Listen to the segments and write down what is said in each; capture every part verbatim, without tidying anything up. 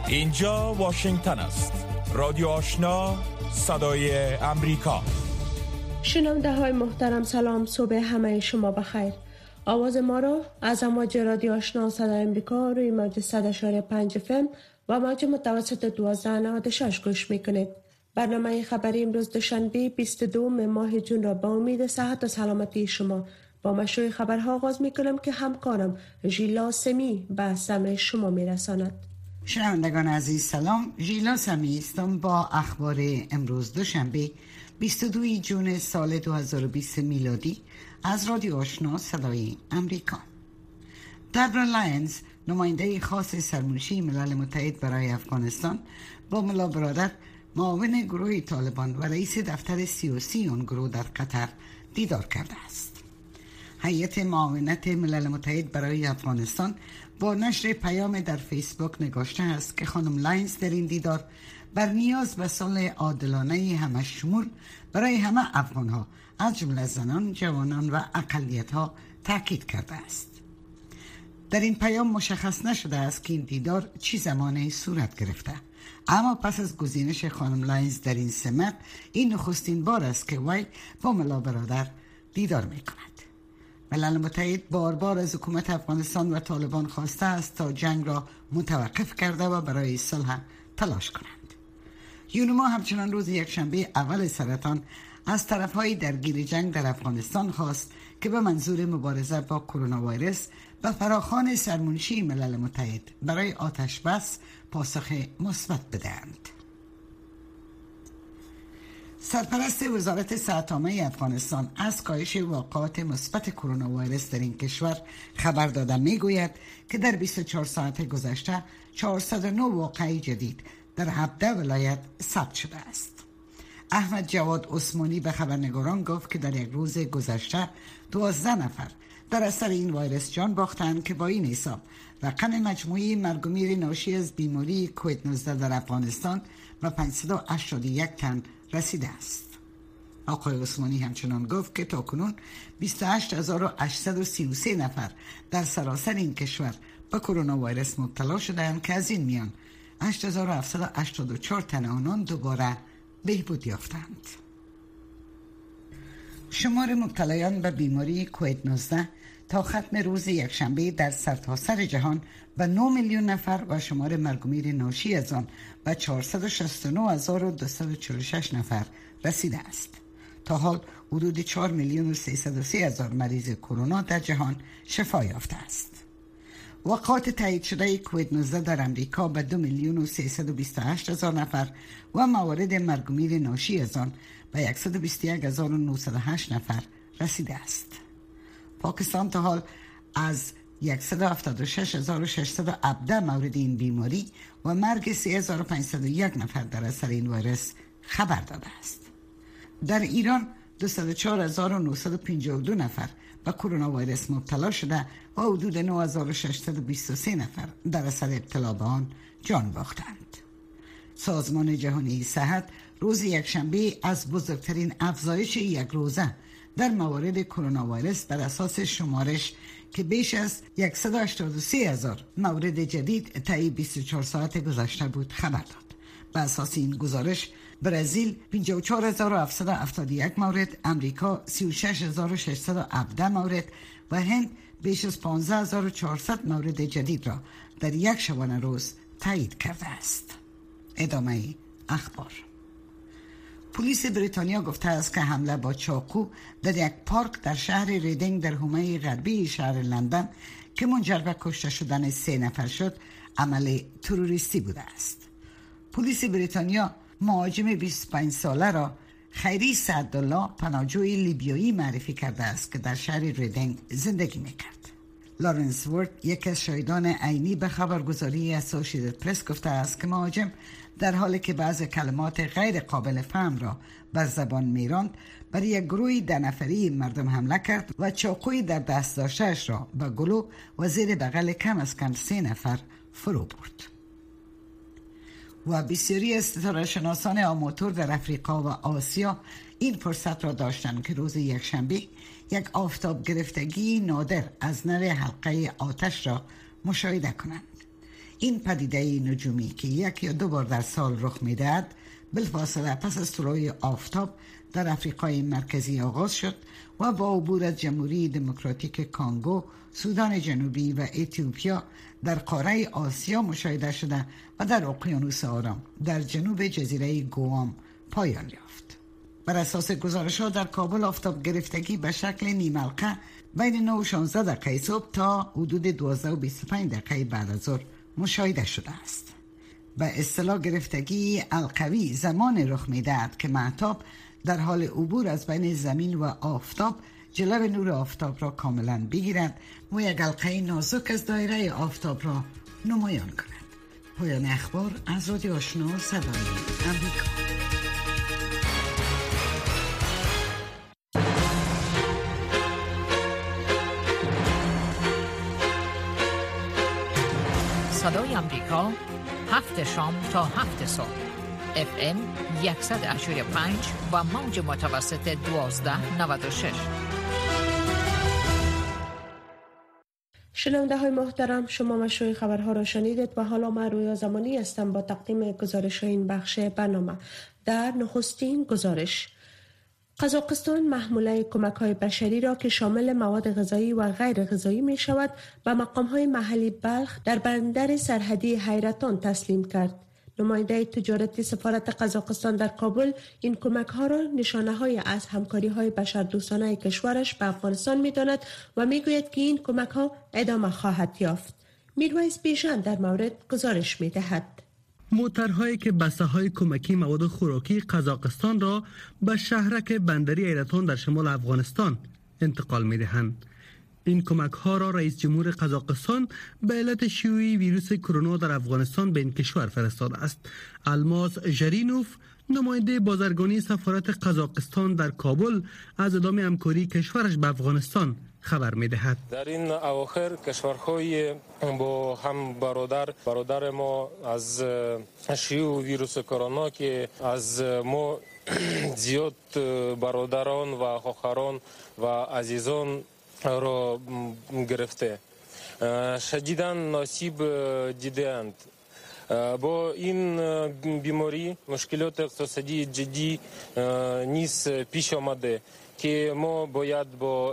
اینجا واشنگتن است. رادیو آشنا، صدای امریکا. شنونده های محترم سلام، صبح همه شما بخیر. آواز ما را از امواج رادیو آشنا صدای امریکا روی موج صد و شش پنج اف ام و موج متوسط دوازده نود و شش گوش میکنید. برنامه خبری امروز دوشنبه بیست و دو ماه جون را با امید صحت و سلامتی شما با مشروع خبرها آغاز میکنم که همکارم ژیلا سمی به سمع شما میرساند. شنوندگان عزیز سلام، ژیلا سمی هستم با اخبار امروز دوشنبه بیست و دو جون سال دو هزار و بیست میلادی از رادیو آشنا صدای امریکا. دبرا لاینز، نماینده خاص سرمنشی ملل متحد برای افغانستان، با ملا برادر معاون گروه طالبان و رئیس دفتر سیاسی آن گروه در قطر دیدار کرده است. هیئت معاونت ملل متحد برای افغانستان با نشر پیام در فیسبوک نگاشته است که خانم لاینز در این دیدار بر نیاز به صلح عادلانه همه شمول برای همه افغانها از جمله زنان، جوانان و اقلیت‌ها تاکید کرده است. در این پیام مشخص نشده است که این دیدار چی زمانی صورت گرفته، اما پس از گزینش خانم لاینز در این سمت، این نخستین بار است که وی با ملا برادر دیدار می کند. ملل متحد بار بار از حکومت افغانستان و طالبان خواسته است تا جنگ را متوقف کرده و برای صلح تلاش کنند. یونما همچنان روز یکشنبه اول سرطان از طرفهای درگیر جنگ در افغانستان خواست که به منظور مبارزه با کرونا ویروس به فراخوان سرمنشی ملل متحد برای آتش بس پاسخ مثبت بدهند. سرپرست وزارت صحت عامه افغانستان از کاهش واقعات مثبت کرونا ویروس در این کشور خبر داده میگوید که در بیست و چهار ساعت گذشته چهارصد و نه واقعه جدید در هفده ولایت ثبت شده است. احمد جواد عثمانی به خبرنگاران گفت که در یک روز گذشته دوازده نفر در اثر این ویروس جان باختند که با این حساب رقم مجموعی مرگ و میر ناشی از بیماری کووید نوزده در افغانستان به پانصد و هشتاد و یک تن رسیده است. آقای عثمانی همچنان گفت که تاکنون بیست و هشت هزار و هشتصد و سی و سه نفر در سراسر این کشور به کرونا ویروس مبتلا شدند که از این میان هشت هزار و هفتصد و هشتاد و چهار تن آنان دوباره بهبود یافتند. شمار مبتلایان به بیماری کووید نوزده تا ختم روز یکشنبه در سرتاسر جهان به نه میلیون نفر و شمار مرگ و میر ناشی از آن به چهارصد و شصت و نه هزار و دویست و چهل و شش نفر رسیده است. تا حال حدود چهار میلیون و سیصد و سه هزار مریض کرونا در جهان شفا یافته است. وقایع تایید شده کووید نوزده در امریکا به دو میلیون و سیصد و بیست و هشت هزار نفر و موارد مرگ و میر ناشی از آن به صد و بیست و یک هزار و نهصد و هشت نفر رسیده است. پاکستان تا حال از صد و هفتاد و شش هزار و ششصد و هفده مورد این بیماری و مرگ سه هزار و پانصد و یک نفر در اثر این ویروس خبر داده است. در ایران دویست و چهار هزار و نهصد و پنجاه و دو نفر به کرونا ویروس مبتلا شده و حدود نه هزار و ششصد و بیست و سه نفر در اثر ابتلا به آن جان باختند. سازمان جهانی صحت روز یکشنبه از بزرگترین افزایش یک روزه در موارد کرونا ویروس بر اساس شمارش که بیش از صد و هشتاد و سه هزار مورد جدید طی بیست و چهار ساعت گذشته بود خبر داد. بر اساس این گزارش برزیل پنجاه و چهار هزار و هفتصد و هفتاد و یک مورد، امریکا سی و شش هزار و ششصد و هفده مورد و هند بیش از پانزده هزار و چهارصد مورد جدید را در یک شبانه روز تایید کرده است. ادامه اخبار. پلیس بریتانیا گفته است که حمله با چاقو در یک پارک در شهر ریدینگ در حومه غربی شهر لندن که منجر به کشته شدن سه نفر شد عمل تروریستی بوده است. پلیس بریتانیا مهاجم بیست و پنج ساله را خیری سعدالله پناهجوی لیبیایی معرفی کرده است که در شهر ریدینگ زندگی میکرد. لارنس ورد، یک از شاهدان عینی به خبرگزاری اسوسییتد پرس گفته است که مهاجم در حالی که بعض کلمات غیر قابل فهم را بر زبان میراند بر یک گروهی ده نفری مردم حمله کرد و چاقوی در دست داشته‌اش را به گلو و زیر بغل کم از کم سه نفر فرو برد. و بسیاری از ستاره شناسان آماتور در افریقا و آسیا این فرصت را داشتند که روز یکشنبه یک آفتاب گرفتگی نادر از نوع حلقه آتش را مشاهده کنند. این پدیده نجومی که یک یا دو بار در سال رخ می‌دهد بلافاصله پس از طلوع آفتاب در افریقای مرکزی آغاز شد و با عبور از جمهوری دموکراتیک کانگو، سودان جنوبی و اتیوپیا در قاره آسیا مشاهده شده و در اقیانوس آرام در جنوب جزیره گوام پایان یافت. بر اساس گزارش‌ها در کابل آفتاب گرفتگی به شکل نیم‌حلقه بین نه و شانزده دقیقه صبح تا حدود دوازده و بیست و پنج دقیقه بعد از ظهر مشاهده شده است. به اصطلاح گرفتگی القوی زمان رخ می‌دهد که مهتاب در حال عبور از بین زمین و آفتاب جلو نور آفتاب را کاملا بگیرد و یک حلقه نازک از دایره آفتاب را نمایان کند. پایان اخبار از رادیو آشنا صدای امریکا. صدای امریکا، هفت شام تا هفت صبح، اف ام صد و هشتاد و پنج و موج متوسط دوازده نود و شش. شنونده های محترم، شما مشروع خبرها را شنیدید و حالا من رویا زمانی هستم با تقدیم گزارش این بخش برنامه. در نخستین گزارش، قزاقستان محموله کمک های بشری را که شامل مواد غذایی و غیر غذایی می شود به مقام های محلی بلخ در بندر سرحدی حیرتان تسلیم کرد. نماینده تجارتی سفارت قزاقستان در کابل این کمک ها را نشانه های از همکاری های بشردوستانه کشورش به افغانستان می داند و می گوید که این کمک ها ادامه خواهد یافت. میرویس بیژن در مورد گزارش می دهد. موترهایی که بسته کمکی مواد خوراکی قزاقستان را به شهرک بندری حیرتان در شمال افغانستان انتقال می دهند. این کمک ها را رئیس جمهور قزاقستان به علت شیوع ویروس کرونا در افغانستان به این کشور فرستاده است. الماس ژرینوف، نماینده بازرگانی سفارت قزاقستان در کابل، از ادامه همکاری کشورش به افغانستان خبر می‌دهد. در این اواخر کشورهای با هم برادر برادر ما از شیوع ویروس کرونا که از ما زیاد برادران و خواهران و عزیزان را گرفته شدیداً ناصیب دیدند. با این بیماری مشکلات اقتصادی جدی نیز پیش آمده که ما باید با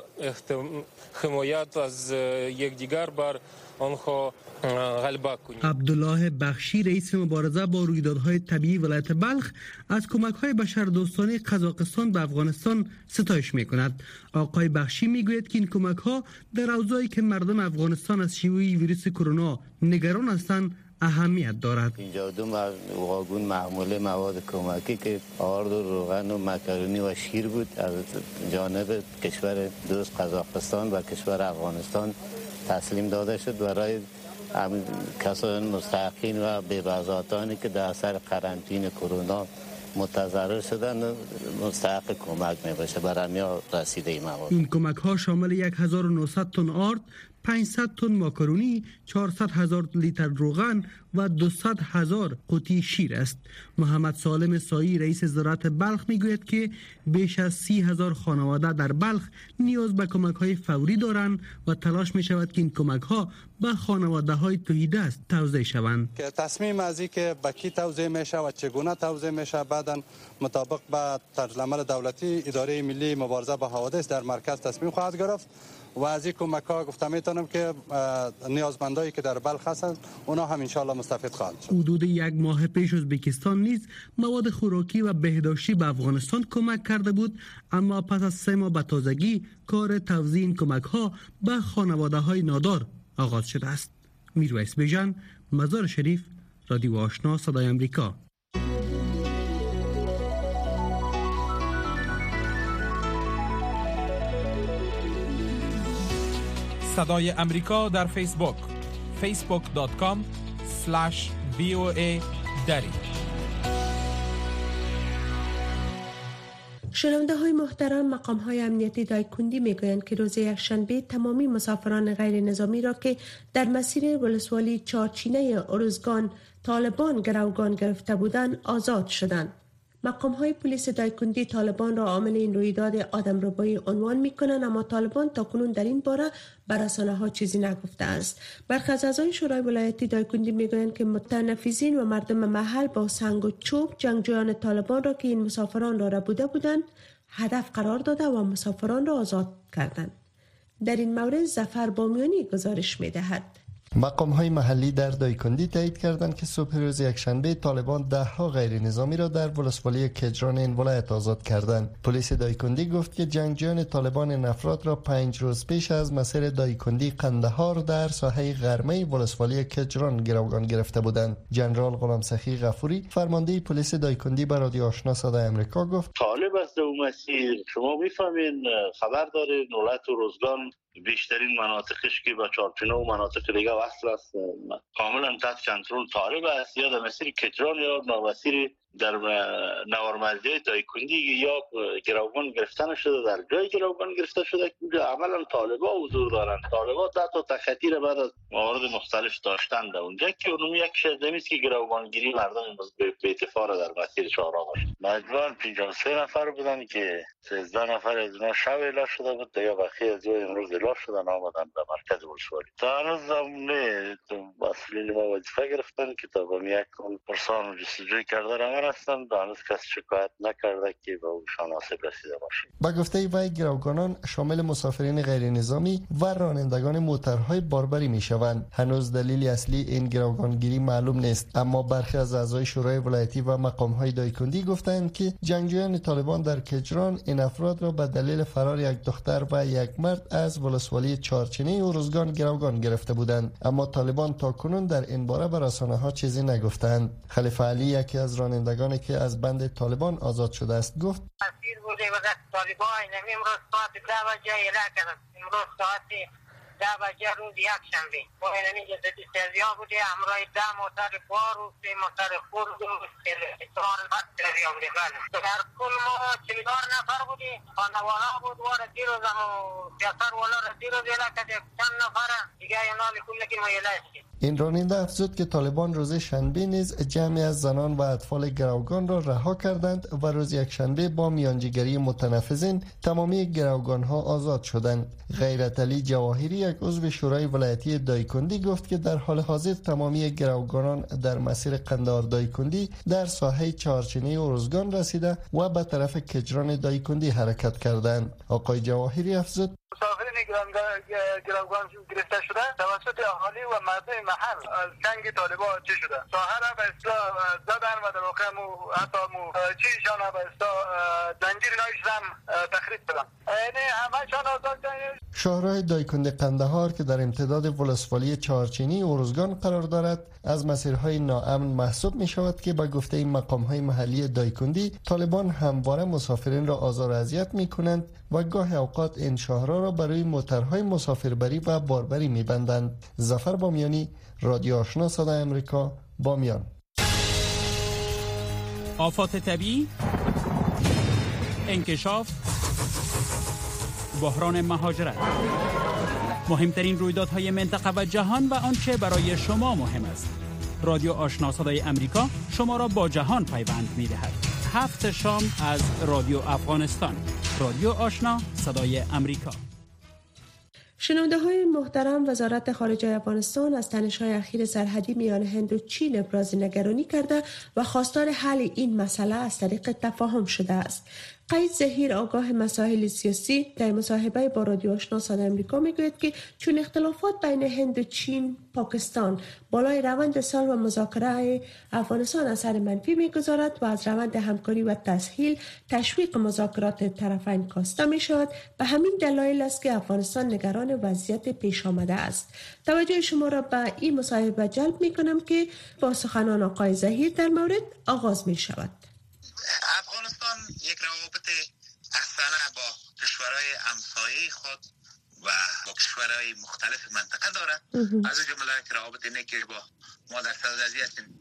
حمایت از یکدیگر بر آنها غلبه کنیم. عبدالله بخشی، رئیس مبارزه با رویدادهای طبیعی ولایت بلخ، از کمک‌های بشردوستانه قزاقستان به افغانستان ستایش می‌کند. آقای بخشی می‌گوید که این کمک‌ها در اوضاعی که مردم افغانستان از شیوع ویروس کرونا نگران هستند اهمیت دارد. اینجا دو واگون محموله مواد کمکی که آرد و روغن و مکرونی و شیر بود از جانب کشور دوست قزاقستان و کشور افغانستان تسلیم داده شد برای کسان مستحقین و بی‌بضاعتانی که در اثر قرنطینه کرونا متضرر شدن مستحق کمک میباشه. برای همه رسیده این مواد. این کمک ها شامل هزار و نهصد تن آرد، پانصد تن ماکارونی، چهارصد هزار لیتر روغن و دویست هزار قوطی شیر است. محمد سالم سایی، رئیس زراعت بلخ، میگوید که بیش از سی هزار خانواده در بلخ نیاز به کمک های فوری دارند و تلاش می شود که این کمک ها به خانواده های توحیده است توزیع شوند. که تصمیم از این که به کی توزیع میشه و چگونه توزیع میشه بعداً مطابق به طرزالعمل دولتی اداره ملی مبارزه با حوادث در مرکز تصمیم خواهد گرفت و از این کمک ها گفتم میتونم که نیازمندایی که در بلخ هستند اونا هم ان شاء الله مستفید خواهند شد. حدود یک ماه پیش ازبکستان نیز مواد خوراکی و بهداشتی به افغانستان کمک کرده بود، اما پس از سه ماه به تازگی کار توزیع این کمک ها به خانواده های نادار آغاز شده است. میرویس بیژن، مزار شریف، رادیو آشنا صدای امریکا. صدای امریکا در فیسبوک فیسبوک دات کام اسلش وی او ای دری. شنونده های محترم، مقام های امنیتی دایکندی می گویند که روز یکشنبه تمامی مسافران غیر نظامی را که در مسیر ولسوالی چارچینه ارزگان طالبان گروگان گرفته بودند آزاد شدند. مقام‌های پلیس دایکندی طالبان را عامل این رویداد آدمربایی عنوان می‌کنند، اما طالبان تاکنون در این باره بر رسانه‌ها چیزی نگفته است. برخی از اعضای شورای ولایتی دایکندی می‌گویند که متنفذین و مردم محل با سنگ و چوب جنگجویان طالبان را که این مسافران را ربوده بودند هدف قرار داده و مسافران را آزاد کردند. در این مورد ظفر بامیانی گزارش می‌دهد. مقام‌های محلی در دایکندی تایید کردند که صبح روز یکشنبه طالبان ده ها غیر نظامی را در ولسوالی کجران این ولایت آزاد کردند. پلیس دایکندی گفت که جنگجویان طالبان این افراد را پنج روز پیش از مسیر دایکندی قندهار در ساحه غرمه ولسوالی کجران گروگان گرفته بودند. جنرال غلام سخی غفوری فرمانده پلیس دایکندی به رادیو آشنا صدای آمریکا گفت: طالب است اون مسیر، شما میفهمین، خبر دارین ولایت روزگان بیشترین مناطقش که با چارچنه و مناطق دیگه وصل است کاملا تحت کنترل طالب است، یا در مسیر کجران یا مسیر در نوارمزی دایکندی یا گروگان گرفتن شده، در جای گروگان گرفته شده که عملا طالبا حضور دارند. طالبا تا تا تخطیر بعد از موارد مختلف داشتند اونجا که اونم یک شدمی است که گروگانگیری مردم به اتفاق در مسیر چهارراه است. مجموعاً پنجاه و سه نفر بودند که سیزده نفر از اینا شب اعلام شده بود یا بقیه از امروز اعلام شدن آمدن به مرکز ولسوالی. تا هنوز نه مسئولین ما وظیفه گرفتن که تا به یک پرسان جستجوی کرده را هستن، هنوز کس شکایت نکرده که به اوشان آسیب رسیده باشه. با گفته وی گروگانان شامل مسافرین غیر نظامی و رانندگان موترهای باربری می شوند. هنوز دلیل اصلی این گروگانگیری معلوم نیست، اما برخی از اعضای شورای ولایتی و مقام‌های دایکندی گفتند که جنگجویان طالبان در کجران این افراد را به دلیل فرار یک دختر و یک مرد از ولسوالی چارچینی و روزگان گروگان گرفته بودند، اما طالبان تاکنون در این باره به رسانه‌ها چیزی نگفتند. خلیفه علی یکی از رانندگانی که از بند طالبان آزاد شده است گفت: مسیر بوده و دست طالبان امروز ساعت ده بجه اعلام کردند، امروز ساعت ده بجه روز یکشنبه با اینمی جسدی سریا بوده، همراه ده موتر بار و سه موتر خورد و چهار بطری بوده. در کل ما چهار نفر بودی، خانوالا بود و دیروز هم سیاسر والا را دیروز اعلام کرده چند نفر دیگه اینال کل که ما اعلام شد. این راننده افزود که طالبان روز شنبه نیز جمعی از زنان و اطفال گروگان را رها کردند و روز یکشنبه با میانجیگری متنفذین تمامی گروگان ها آزاد شدند. غیرت علی جواهری یک عضو شورای ولایتی دایکندی گفت که در حال حاضر تمامی گروگانان در مسیر قندهار دایکندی در ساحه چهارچینی و روزگان رسیده و به طرف کجران دایکندی حرکت کردند. آقای جواهری افزود: مسافرین گروگان گرفته شده توسط اهالی و مردم محل از چنگ طالبان چه شده، ساحه را به اصطلاح زدن و در واقع مو حتی مو چیشان را به اصطلاح زنجیر نایش هم تخریب کردن، یعنی همه‌شان آزاد کردن. شاهراه دایکندی قندهار که در امتداد ولسوالی چهارچینی و روزگان قرار دارد از مسیرهای ناامن محسوب می شود که با گفته این مقام‌های محلی دایکندی طالبان همواره مسافرین را آزار و اذیت می کنند و گاه اوقات این شاهراه را برای موترهای مسافربری و باربری می بندند. ظفر بامیانی، رادیو آشنا صدای آمریکا، بامیان. آفات طبیعی، انکشاف، بحران مهاجرت، مهمترین رویدادهای منطقه و جهان و آنچه برای شما مهم است. رادیو آشنا صدای آمریکا شما را با جهان پیوند می‌دهد. هفت شام از رادیو افغانستان. رادیو آشنا صدای آمریکا. شنونده های محترم، وزارت خارجه افغانستان از تنش‌های اخیر سرحدی میان هند و چین ابراز نگرانی کرده و خواستار حل این مسئله از طریق تفاهم شده است. قید ظهیر آگاه مسائل سیاسی در مصاحبه با رادیو آشنا صدای آمریکا میگوید که چون اختلافات بین هند و چین، پاکستان بالای روند صلح و مذاکره افغانستان اثر منفی میگذارد و از روند همکاری و تسهیل تشویق مذاکرات طرفین کاسته میشود، به همین دلایل است که افغانستان نگران وضعیت پیش آمده است. توجه شما را به این مصاحبه جلب میکنم که با سخنان آقای ظهیر در مورد آغاز میشود. افغانستان یک روابط اصلا با کشورهای همسایه خود و با کشورهای مختلف منطقه دارد. از جمله که روابط اینه که با ما در صدد هستیم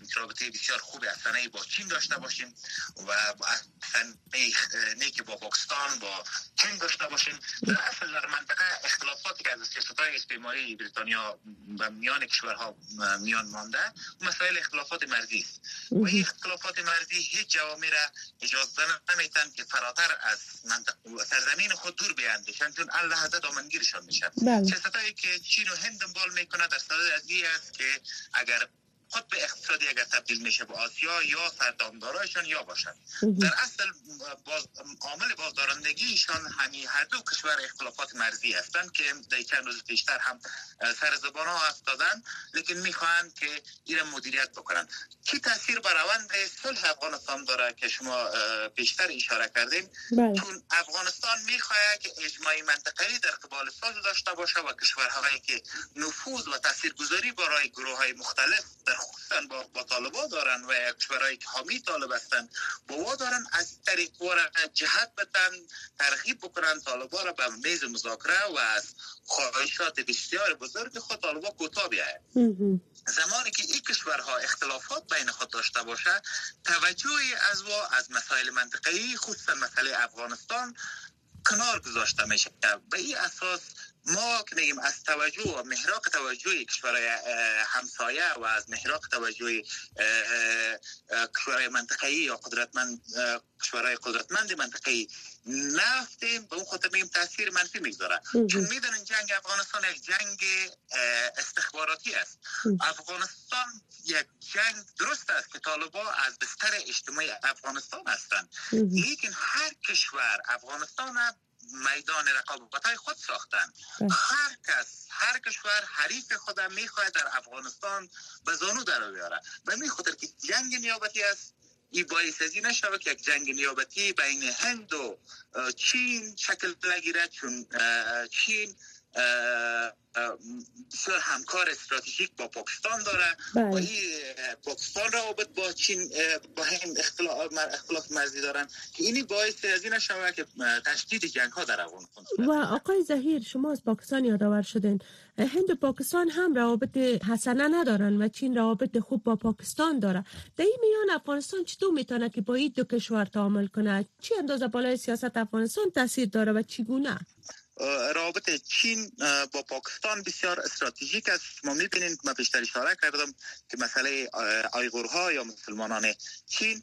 رابطه بسیار خوب اصلا با چین داشته باشیم و اصلا نیکی با پاکستان با چین داشته باشیم. در اصل در منطقه اختلافاتی که از سیاست‌های استعماری بریتانیا و میان کشورها میان مانده مسائل اختلافات مرزی است و این اختلافات مرزی هیچ جوامع را اجازه نمیتن که فراتر از منطقه سرزمین خود دور بیاندیشن، چون اللحظه دامنگیرشان میشن. سیاستایی که چین و هند دنبال میکنه در صدد از این است که اگر خود به اقتصادی اگر تبدیل میشه به آسیا یا سردامدارایشان یا باشن. در اصل باز عامل بازدارندگیشان همین هر دو کشور اختلافات مرزی هستند که در چند روز پیشتر هم سر زبان ها افتادن، لیکن میخواهند که این مدیریت بکنن. چی تاثیر بر روند صلح افغانستان داره که شما پیشتر اشاره کردین؟ چون افغانستان میخواهد که اجماع منطقه‌ای در قبال صلح داشته باشه و کشورهایی که نفوذ و تاثیرگذاری برای گروه‌های مختلف در خصوصا با, با طالبان دارن و کشورهایی که حامی طالب هستن با دارن از طریق وارا جهت بدن، ترغیب بکنن طالبان را به میز مذاکره و از خواهشات بسیار بزرگ خود طالبان کوتاه بیاید. زمانی که این کشورها اختلافات بین خود داشته باشه، توجهی از و از مسائل منطقه‌ای خصوصا مسئله افغانستان کنار گذاشته میشه. به این اساس ما که میگیم از توجه و محراق توجه کشورهای همسایه و از محراق توجه کشورهای منطقه‌ای یا قدرتمند کشورهای قدرتمند منطقه‌ای نفتیم، به اون خاطر میگیم تاثیر منفی میگذاره. چون میدونن جنگ افغانستان یک جنگ استخباراتی است. افغانستان یک جنگ درست است که طالبان از بستر اجتماعی افغانستان هستند، لیکن هر کشور افغانستان میدان رقابت‌های خود ساختن. هر کس هر کشور حریف خود میخواد در افغانستان به زانو در بیاره و میخواد که جنگ نیابتی است. این باعث از این نشود که یک جنگ نیابتی بین هند و چین شکل بگیرد، چون چین بسیار همکار استراتژیک با پاکستان داره و این پاکستان روابط با چین با هم اختلاف اختلاف مرزی دارن که اینی باعث از این شود که تشدید جنگ ها در افغانستان. و آقای ظهیر، شما از پاکستان یادآور شدین. هند و پاکستان هم روابط حسنه ندارن و چین روابط خوب با پاکستان داره. در این میان افغانستان چطور میتونه که با این دو کشور تعامل کنه؟ چی اندازه بالای سیاست افغانستان تاثیر داره و چگونه؟ روابط چین با پاکستان بسیار استراتژیک است. ما می‌بینیم، من پیشتر اشاره کردم که مسئله آیغورها یا مسلمانان چین،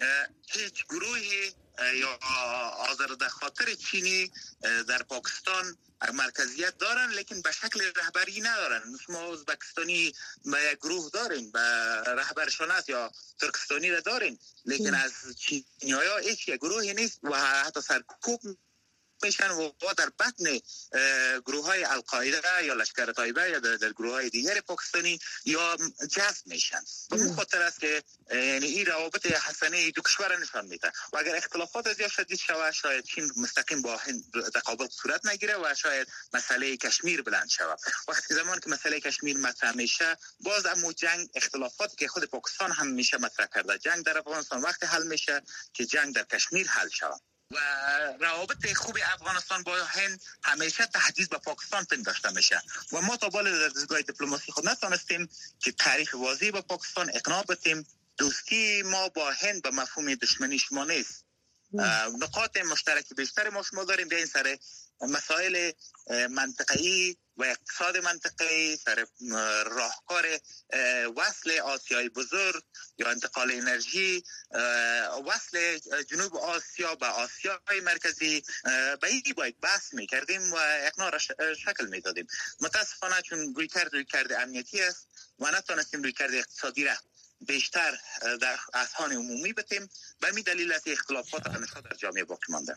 هیچ گروهی یا آزرده خاطر چینی در پاکستان مرکزیت دارن، لیکن به شکل رهبری ندارن. ما ازبکستانی به یک گروه داریم به رهبرشان است یا ترکستانی را داریم، لیکن از چینی‌ها هیچ یک گروهی نیست و حتی سرکوب میشن و در بطن گروه های القاعده یا لشکر طایبه یا در, در گروه های دیگر پاکستانی یا جذب میشن. به این خاطر است که یعنی این روابط حسنه دو کشور نشان میده و اگر اختلافات زیاد شدید شود شاید چین مستقیم با هند تقابل صورت نگیره و شاید مسئله کشمیر بلند شود. وقتی زمان که مسئله کشمیر مطرح میشه، باز امو جنگ اختلافاتی که خود پاکستان هم میشه مطرح کرده، جنگ در افغانستان وقتی حل میشه که جنگ در کشمیر حل شود. و روابط خوب افغانستان با هند همیشه تهدید به پاکستان پنداشته میشه و ما تا بالا در دستگاه دیپلماسی خود نتونستیم که تاریخ واضحی با پاکستان اقناع بتیم. دوستی ما با هند به مفهوم دشمنی شما نیست. نقاط مشترک بیشتر ما شما داریم به این سر مسائل منطقه‌ای و اقتصاد منطقه‌ای، سر راهکار وصل آسیای بزرگ یا انتقال انرژی، وصل جنوب آسیا به آسیای مرکزی، به این باید بحث میکردیم و اقناع را شکل میدادیم. متاسفانه چون روی کرد روی کرد امنیتی است و نتونستیم روی کرد اقتصادی را بیشتر در اذهان عمومی بتیم، به همین دلیل است اختلافات همیشه در جامعه باقی مانده.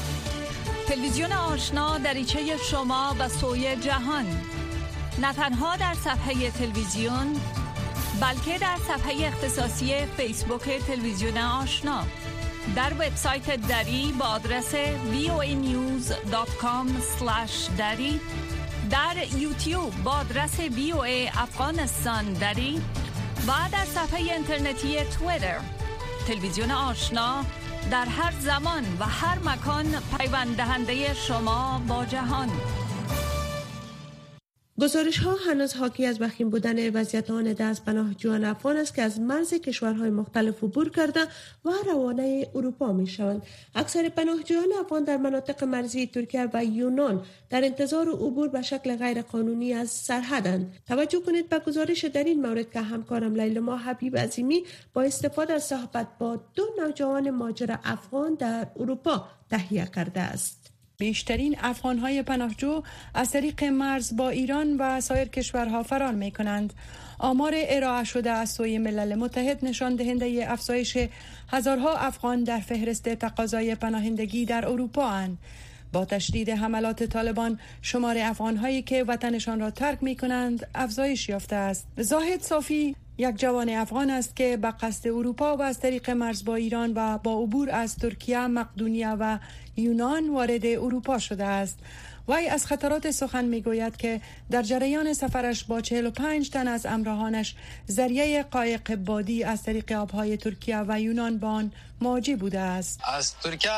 تلویزیون آشنا دریچه شما به سوی جهان، نه تنها در صفحه تلویزیون بلکه در صفحه اختصاصی فیسبوک تلویزیون آشنا، در وبسایت دری با آدرس وی او ای نیوز دات کام اسلش دری، در یوتیوب با آدرس وی او ای افغانستان دری و در صفحه اینترنتی توییتر. تلویزیون آشنا در هر زمان و هر مکان پیوند دهنده شما با جهان. گزارش ها هنوز حاکی از وخیم بودن وضعیت آن از پناهجویان افغان است که از مرز کشورهای مختلف عبور کرده و روانه اروپا می شوند. اکثر پناهجویان افغان در مناطق مرزی ترکیه و یونان در انتظار عبور به شکل غیر قانونی از سرحدند. توجه کنید به گزارش در این مورد که همکارم لیلما حبیب عظیمی با استفاده از صحبت با دو نوجوان مهاجر افغان در اروپا تهیه کرده است. بیشترین افغان‌های پناهجو از طریق مرز با ایران و سایر کشورها فرار می‌کنند. آمار ارائه شده از سوی ملل متحد نشان دهنده افزایش هزارها افغان در فهرست تقاضای پناهندگی در اروپا اند. با تشدید حملات طالبان شمار افغان‌هایی که وطنشان را ترک می‌کنند افزایش یافته است. زاهد صافی یک جوان افغان است که به قصد اروپا و از طریق مرز با ایران و با عبور از ترکیه، مقدونیه و یونان وارد اروپا شده است. وی از خطرات سخن میگوید که در جریان سفرش با چهل و پنج تن از همراهانش ذریعه قایق بادی از طریق آبهای ترکیه و یونان با آن مواجه بوده است. از ترکیه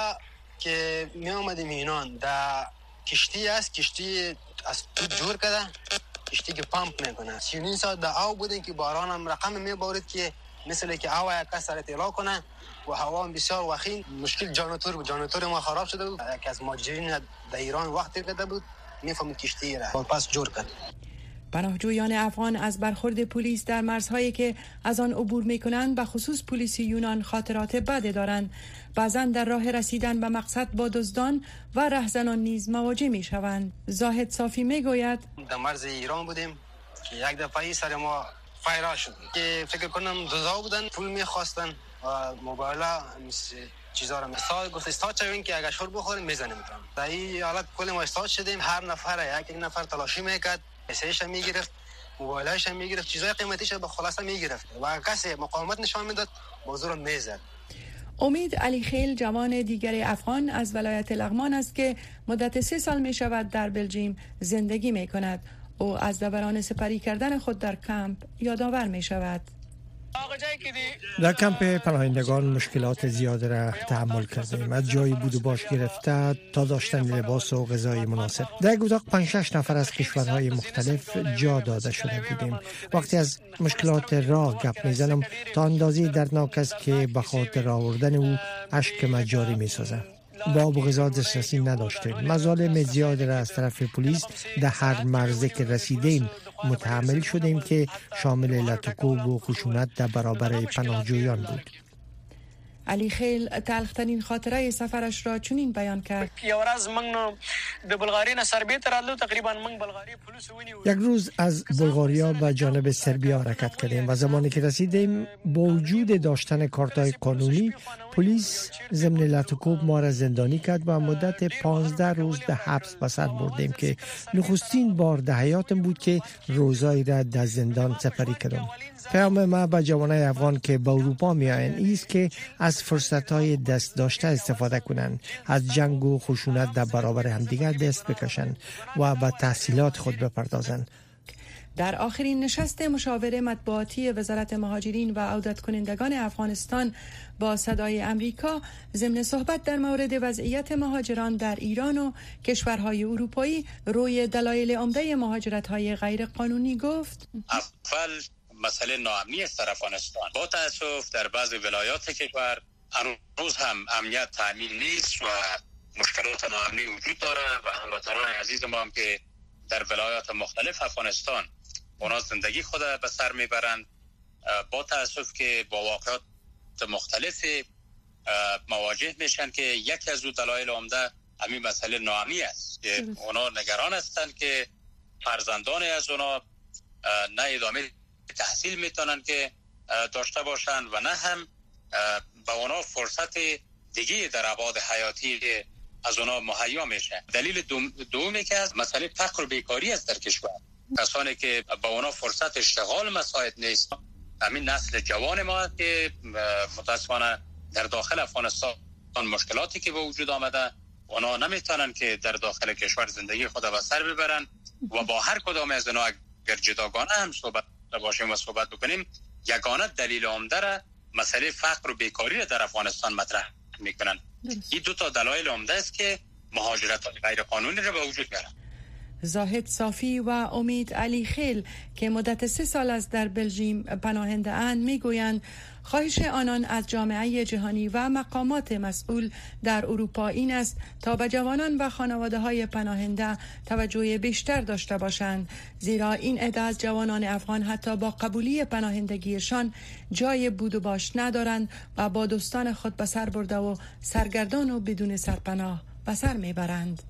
که می آمدیم یونان در کشتی است، کشتی از تو جور کرده، کشتی که پمپ میکنه. سی و نیم ساعت در آب بودیم که باران هم رقم میبارید که مثل که هوا یک کس سر اطلاع کنه و هوا هم بسیار وخیم. مشکل جانتور بود، جانتور ما خراب شده بود. یکی از مهاجرین در ایران وقت کرده بود، میفهمید کشتی را پس جور کرد. پناهجویان افغان از برخورد پلیس در مرزهایی که از آن عبور میکنند به خصوص پلیس یونان خاطرات بد دارند. بعضا در راه رسیدن به مقصد با دزدان و رهزنان نیز مواجه میشوند. زاهد صافی میگوید در مرز ایران بودیم که یک دفعه سر ما فایرا شد که فکر کنم دزدا بودن، پول میخواستن و موبایل چیزا را مثال گفت استاد چوین که اگه شور بخوریم میزنیم. در این حالت کل ما استاد شدیم. هر نفر یک یک نفر تلاشی میکرد، پیسه‌اش میگرفت، موبایلش میگرفت، چیزای قیمتیش به خلاصه میگرفت و کسی مقاومت نشان میداد بازور میزد. امید علی خیل جوان دیگر افغان از ولایت لغمان است که مدت سه سال می شود در بلژیم زندگی می کند. او از دوران سپری کردن خود در کمپ یادآور می شود. در کمپ پناهندگان مشکلات زیاد را تحمل کردیم، از جای بود و باش گرفته تا داشتن لباس و غذای مناسب. در یک اتاق پنج شش نفر از کشورهای مختلف جا داده شده بودیم. وقتی از مشکلات راه گپ میزنم تا اندازه دردناک است که به خاطر آوردن او اشک مجاری میسازم. با آب و غذا دسترسی نداشتیم. مظالم زیاد را از طرف پلیس در هر مرزه که رسیدیم متحمل شدیم که شامل لطکوب و خشونت در برابر پناهجویان بود. علی خیل تلخترین خاطره سفرش را چنین بیان کرد. یک روز از بلغاریا به جانب سربیا حرکت کردیم و زمانی که رسیدیم با وجود داشتن کارتای قانونی پلیس ضمن لطکوب ما را زندانی کرد و مدت پانزده روز در حبس به سر بردیم که نخستین بار در حیاتم بود که روزایی را در زندان سپری کردم. پیام ما به جوانای افغان که به اروپا می آیند است که از فرصت‌های دست داشته استفاده کنند، از جنگ و خشونت در برابر همدیگر دست بکشند و به تحصیلات خود بپردازند. در آخرین نشست مشاور مطبوعاتی وزارت مهاجرین و عودت کنندگان افغانستان با صدای امریکا ضمن صحبت در مورد وضعیت مهاجران در ایران و کشورهای اروپایی روی دلایل عمده مهاجرت‌های غیر قانونی گفت: اول مسئله ناامنی است در افغانستان. با تأسف در بعض ولایات کشور هنوز هم امنیت تامین نیست و مشکلات ناامنی وجود داره و هموطنان عزیز ما هم که در ولایات مختلف افغانستان اونا زندگی خود به سر میبرند. با تأسف که با واقعات مختلف مواجه میشن که یکی از اون دلایل عمده همین مسئله ناامنی است که اونا نگران هستند که فرزندان از اونا نه ادامه تحصیل میتونن که داشته باشن و نه هم به اونا فرصت دیگه در ابعاد حیاتی از اونا مهیا میشه. دلیل دومی که از مسئله فقر و بیکاری است در کشور. کسانی که با اونا فرصت اشتغال مساعد نیست، همین نسل جوان ما که متاسفانه در داخل افغانستان مشکلاتی که به وجود آمده اونا نمیتونن که در داخل کشور زندگی خود به سر ببرن و با هر کدام از اونا اگر جداگانه هم صحبت باشیم و صحبت بکنیم یگانه دلیل عمده را مسئله فقر و بیکاری را در افغانستان مطرح میکنن. این دو تا دلایل عمده است که مهاجرت غیر قانونی را به وجود میارن. زاهد صافی و امید علی خیل که مدت سه سال است در بلژیم پناهنده اند میگویند خواهش آنان از جامعه جهانی و مقامات مسئول در اروپا این است تا به جوانان و خانواده های پناهنده توجه بیشتر داشته باشند، زیرا این عده از جوانان افغان حتی با قبولی پناهندگیشان جای بود و باش ندارند و با دوستان خود به سر برده و سرگردان و بدون سرپناه به سر میبرند.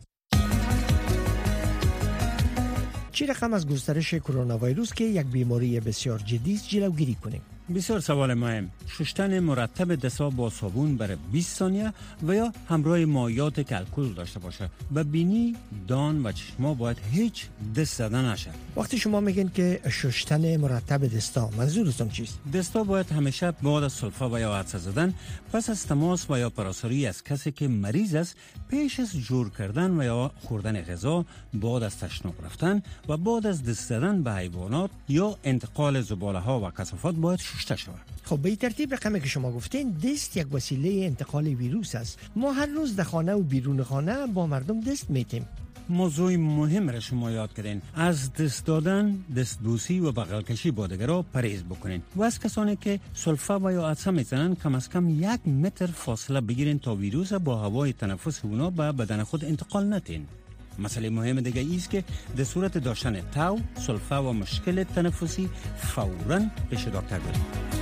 چه رقم از گسترش کرونا ویروس که یک بیماری بسیار جدی است جلوگیری کنیم؟ بسیار سوال مهم. شستن مرتب دست‌ها با صابون برای بیست ثانیه و یا همراه مایعات که الکل داشته باشه. و بینی، دان و چشما باید هیچ دست زدن نشه. وقتی شما میگین که شستن مرتب دستا، منظورتون چیست؟ دستا باید همیشه بعد از سلفا و یا عطسه زدن پس از تماس و یا پراساری از کسی که مریض است پیش از جور کردن و یا خوردن غذا، بعد از تشناب رفتن و بعد از دست زدن به حیوانات یا انتقال زباله ها و کثافات باید شسته شود. خب به ترتیب رقمی که شما گفتین دست یک وسیله انتقال ویروس است. ما هر روز در خانه و بیرون خانه با مردم دست میتیم. موضوع مهم را شما یاد کردین. از دست دادن، دستبوسی و بغل کشی با دیگران پرهیز بکنین و از کسانی که سلفا و یا عطسه میزنن کم از کم یک متر فاصله بگیرین تا ویروس با هوای تنفس اونا به بدن خود انتقال ندین. مسئله مهم دیگه ایست که در صورت داشتن تاو، سلفا و مشکل تنفسی فوراً پیش دکتر برید.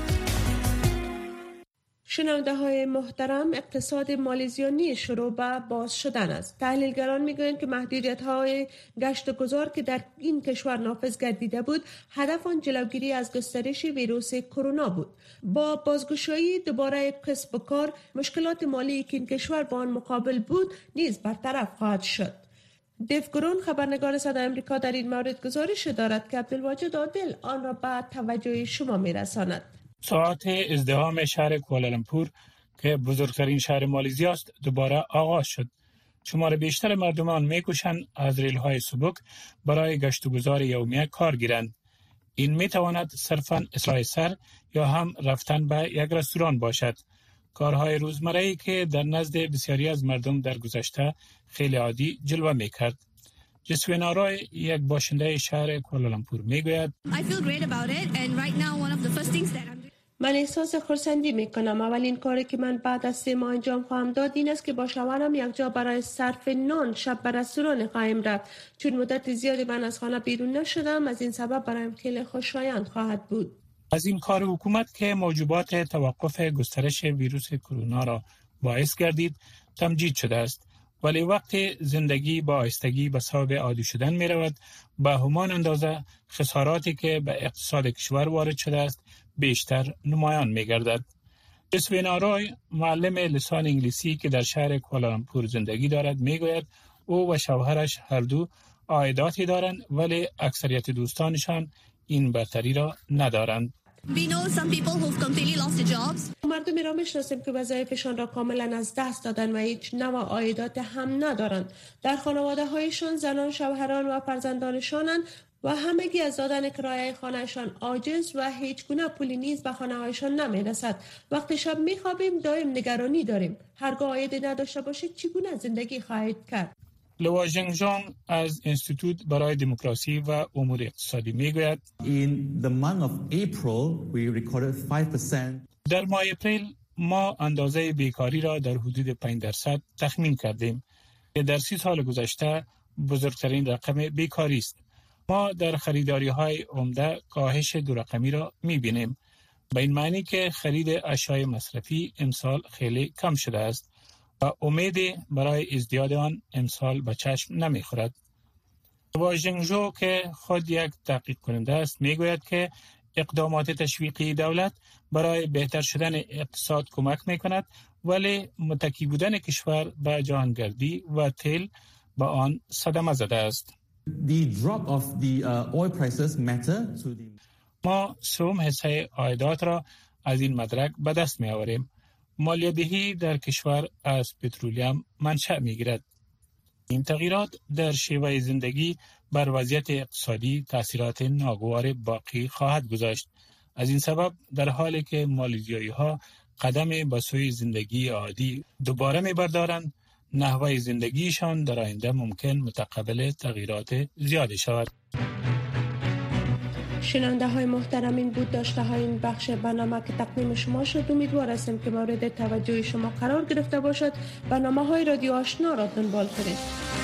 شنونده های محترم، اقتصاد مالزی شروع به باز شدن است. تحلیلگران میگویند که محدودیت های گشت و گذار که در این کشور نافذ گردیده بود هدف آن جلوگیری از گسترش ویروس کرونا بود. با بازگشایی دوباره کسب و کار مشکلات مالی که این کشور با آن مقابل بود نیز برطرف خواهد شد. دیو گرون خبرنگار صدای آمریکا در این مورد گزارش دارد که عبدالواجد عادل آن را به توجه شما میرساند. ساعت ازدحام شهر کوالالامپور که بزرگترین شهر مالزی است دوباره آغاز شد. شمار بیشتر مردمان میکوشند از ریل‌های سبک برای گشت و گذار یومیه کار گیرند. این میتواند صرفاً اصلاح سر یا هم رفتن به یک رستوران باشد. کارهای روزمره‌ای که در نزد بسیاری از مردم در گذشته خیلی عادی جلوه میکرد. جسوینا رای یک باشنده شهر کوالالامپور میگوید من احساس خرسندی میکنم. اولین کاری که من بعد از سه ماه انجام خواهم داد این است که با شوهرم یک جا برای صرف نان شب به رستوران خواهیم رفت. چون مدت زیادی من از خانه بیرون نشدم، از این سبب برایم خیلی خوشایند خواهد بود. از این کار حکومت که موجبات توقف گسترش ویروس کرونا را باعث گردید تمجید شده است، ولی وقتی زندگی با آهستگی به سبب عادی شدن می رود به همان اندازه خساراتی که به اقتصاد کشور وارد شده است بیشتر نمایان می گردد. جسوینا رای معلم لسان انگلیسی که در شهر کوالالامپور زندگی دارد می گوید او و شوهرش هر دو عایداتی دارند ولی اکثریت دوستانشان این برتری را ندارند. مردمی را میشناسیم که وظایفشان را کاملا از دست دادن و هیچ نوع عایدات هم ندارند. در خانواده هایشان زنان، شوهران و فرزندانشانند و همگی از دادن کرایه خانهشان عاجز و هیچ گونه پولی نیز به خانه هایشان نمی رسد. وقتی شب می خوابیم دائم نگرانی داریم. هرگاه عایدی نداشته باشید چگونه زندگی خواهید کرد؟ لوا ژنگژانگ از انستیتوت برای دموکراسی و امور اقتصادی میگوید In the month of April we recorded five percent. در ماه اپریل ما اندازه بیکاری را در حدود پنج درصد تخمین کردیم که در سی سال گذشته بزرگترین رقم بیکاری است. ما در خریداری های عمده کاهش دو رقمی را میبینیم. به این معنی که خرید اشیاء مصرفی امسال خیلی کم شده است و امیدی برای ازدیاد آن امسال به چشم نمیخورد. لوا ژنگژو که خود یک تحقیق کننده است میگوید که اقدامات تشویقی دولت برای بهتر شدن اقتصاد کمک میکند ولی متکی بودن کشور به جهانگردی و تیل به آن صدمه زده است. The drop of the uh, oil prices matter to the... ما سوم حصه عایدات را از این مدرک به دست می آوریم. مالیه‌دهی در کشور از پترولیم منشأ می گیرد. این تغییرات در شیوه زندگی بر وضعیت اقتصادی تأثیرات ناگوار باقی خواهد گذاشت. از این سبب در حالی که مالزیایی ها قدم به سوی زندگی عادی دوباره می بردارند، نحوه زندگیشان در آینده ممکن متقبل تغییرات زیادی شود. شنونده های محترم، این بود داشته های این بخش برنامه که تقدیم شما شد. امیدوار هستیم که مورد توجه شما قرار گرفته باشد. برنامه های رادیو آشنا را دنبال کنید.